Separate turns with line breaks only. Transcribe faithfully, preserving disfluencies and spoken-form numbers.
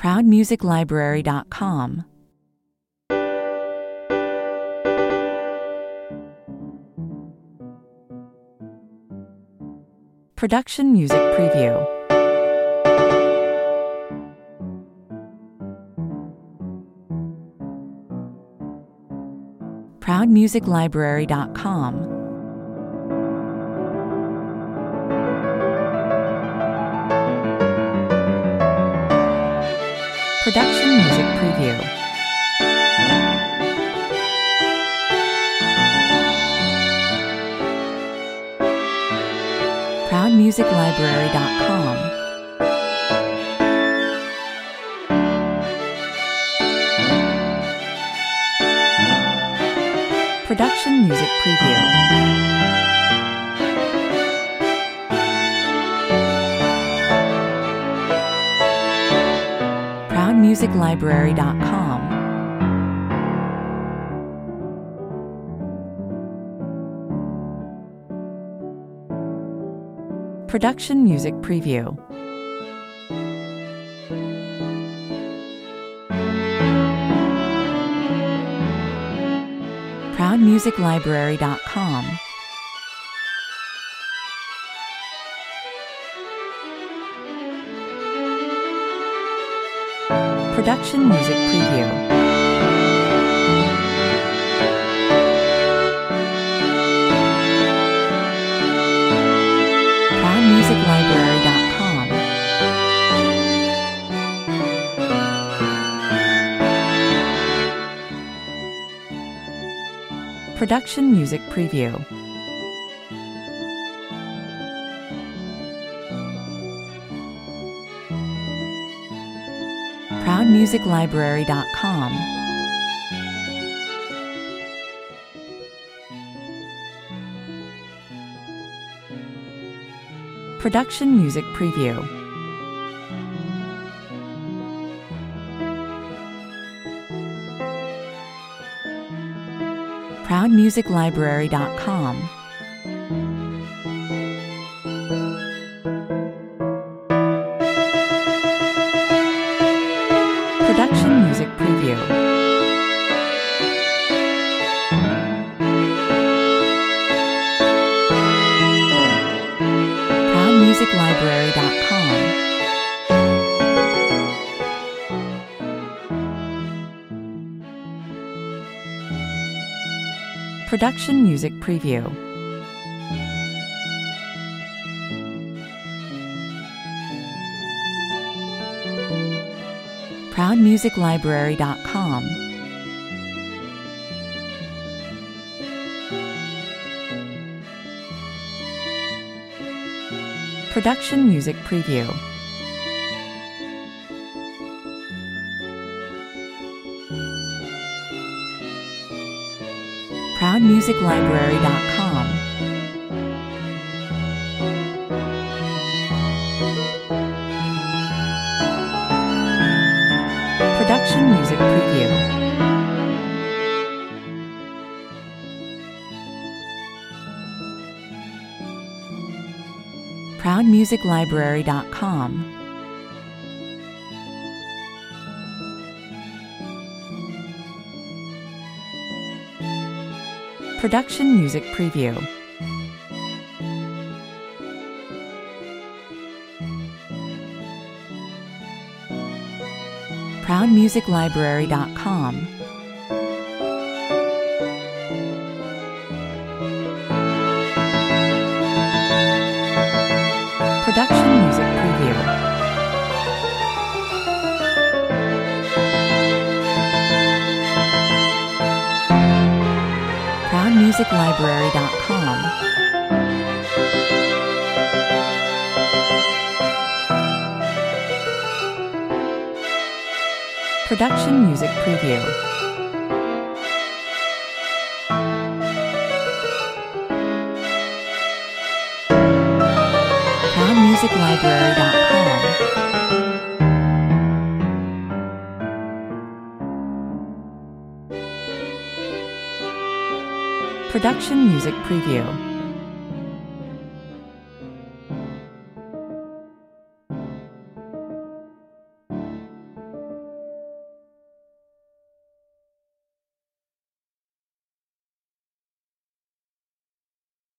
proud music library dot com. Production Music Preview. proud music library dot com. Production Music Preview. proud music library dot com. Production Music Preview. proud music library dot com. Production Music Preview. proud music library dot com. Production Music Preview. proud music library dot com. Production Music Preview. proud music library dot com. Production Music Preview. proud music library dot com. Production Music Preview. proud music library dot com. Production Music Preview. proud music library dot com. Production Music Preview. proud music library dot com. Production Music Preview. proud music library dot com. Production Music Preview. proud music library dot com. Production Music Preview. proud music library dot com. Production Music Preview. proud music library dot com. Production Music Preview.